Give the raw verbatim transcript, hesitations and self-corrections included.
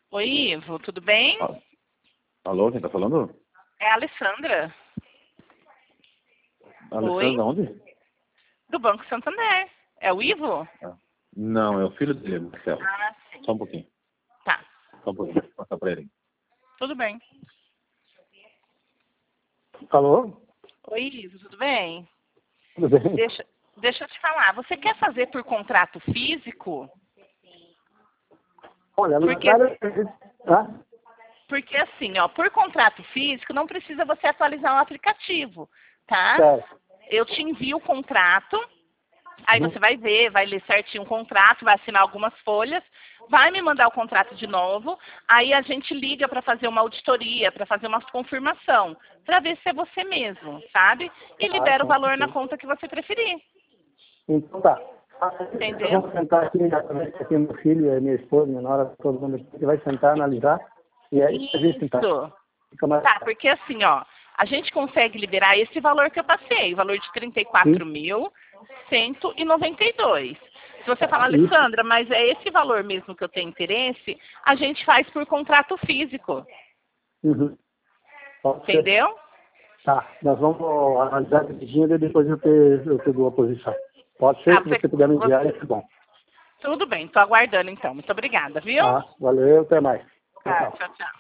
Oi, Ivo, tudo bem? Ah, alô, quem tá falando? É a Alessandra, Oi? Alessandra, onde? do Banco Santander. É o Ivo? Ah, não, é o filho dele, Marcelo. Ah, Só sim. um pouquinho, Tá, só um pouquinho, vou passar pra ele. tudo bem. Alô? Oi, Ivo, tudo bem? Tudo bem? Deixa, deixa eu te falar, você quer fazer por contrato físico? Olha, na Porque, verdade, ah, porque assim, ó, por contrato físico não precisa você atualizar o aplicativo, tá? certo. Eu te envio o contrato, aí Uhum. você vai ver, vai ler certinho o contrato, vai assinar algumas folhas, vai me mandar o contrato de novo, aí a gente liga para fazer uma auditoria, para fazer uma confirmação, para ver se é você mesmo, sabe? E Ah, libera o com valor na certeza. conta que você preferir, Então tá. Eu entendeu? vou sentar aqui, aqui meu filho e minha esposa, minha nora, todo mundo aqui, vai sentar, analisar, e aí a gente então Isso. fica mais Tá, porque assim, ó, a gente consegue liberar esse valor que eu passei, o valor de trinta e quatro sim. mil cento e noventa e dois. Se você falar, Tá, isso. Alessandra, mas é esse valor mesmo que eu tenho interesse, a gente faz por contrato físico, Uhum. Pode ser. entendeu? Tá, nós vamos analisar direitinho e depois eu te, eu te dou a posição. Pode Ah, ser, se você, você puder me enviar, você- é bom. tudo bem, tô aguardando então. Muito obrigada, viu? Tá, valeu, até mais. Tchau, Tá, tchau. tchau, tchau.